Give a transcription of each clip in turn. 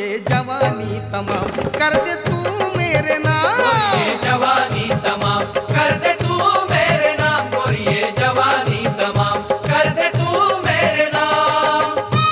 ये जवानी तमाम कर दे तू मेरे नाम। ये जवानी तमाम कर दे तू मेरे नाम, और ये जवानी तमाम कर दे तू मेरे नाम।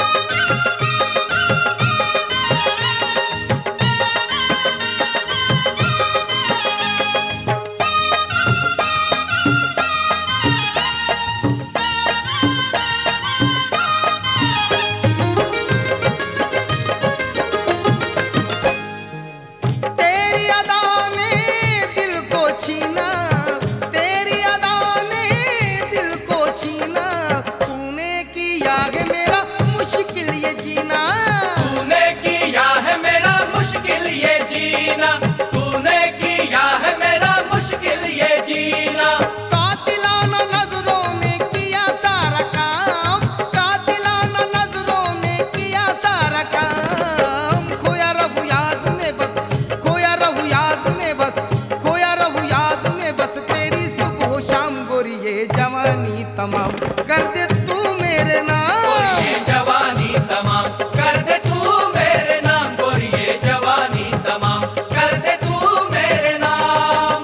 तेरी अदा ने दिल को छीना, तेरी अदा ने दिल को छीना, तूने किया है मेरा मुश्किल ये जीना। तूने किया है मेरा मुश्किल ये जीना, तूने किया है मेरा मुश्किल ये जीना। कातिलाना नजरों ने किया सारा काम, कातिलाना नजरों ने किया सारा काम। खोया रहूं याद में बस, खोया रहूं याद में बस, खोया रहूं याद में बस, तेरी सुबह शाम गोरी ये जवानी तमाम कर दे तू मेरे नाम। ये जवानी तमाम कर दे तू मेरे नाम, और ये जवानी तमाम कर दे तू मेरे नाम।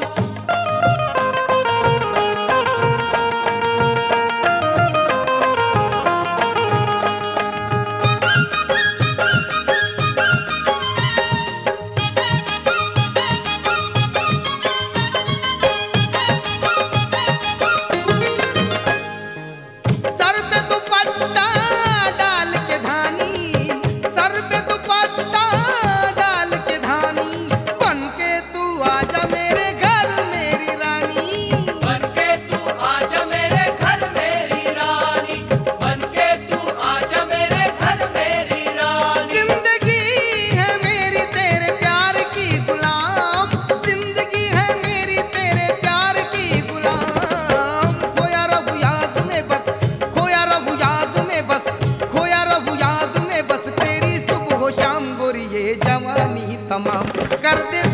सर पे दुपट्टा डाल के धानी, सर पे दुपट्टा डाल के धानी, बन के तू आजा मेरे घर मेरी रानी। बनके तू आजा मेरे घर मेरी रानी, बनके तू आजा मेरे घर मेरी रानी। जिंदगी है मेरी तेरे प्यार की गुलाम, जिंदगी है मेरी तेरे प्यार की गुलाम। खोया रहूं याद में बस, खोया रहूं याद में बस, खोया रहूं याद में बस, तेरी सुबह शाम गोरी ये जवानी तमाम कर दे